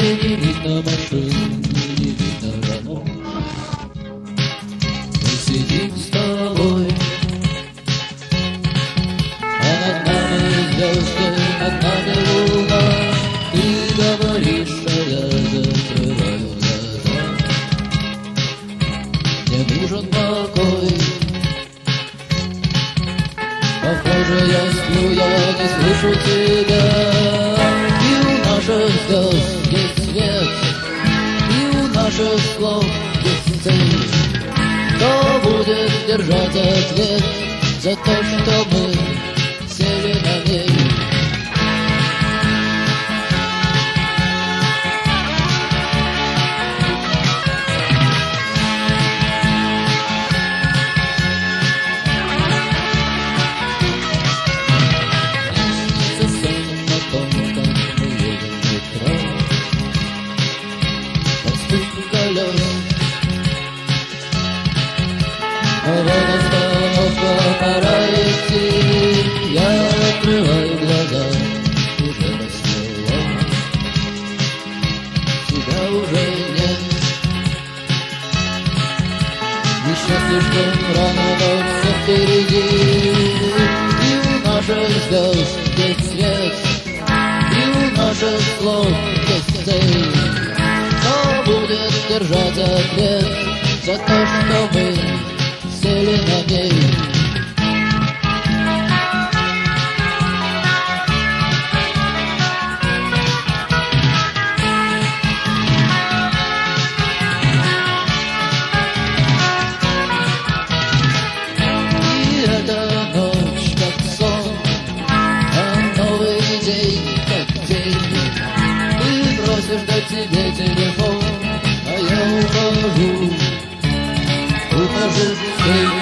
не видно машин, не видно домов. Мы сидим с тобой, а над нами звезды, над нами луна. Ты говоришь, а я закрываю глаза. Мне нужен покой. Похоже, я сплю, я не слышу тебя. И у наших звезд есть свет, и у наших слов есть цель. Кто будет держать ответ за то, что мы сели на ней? Вот остановка, пора идти. Я открываю глаза, уже рассвело. Тебя уже нет. Еще слишком рано, но все впереди. И у наших звезд есть свет, и у наших слов есть цель. Кто будет держать ответ за то, что мы сели на ней? И эта ночь как сон, а новый день как день. Ты просишь дать тебе телефон, а я ухожу. Ухожу в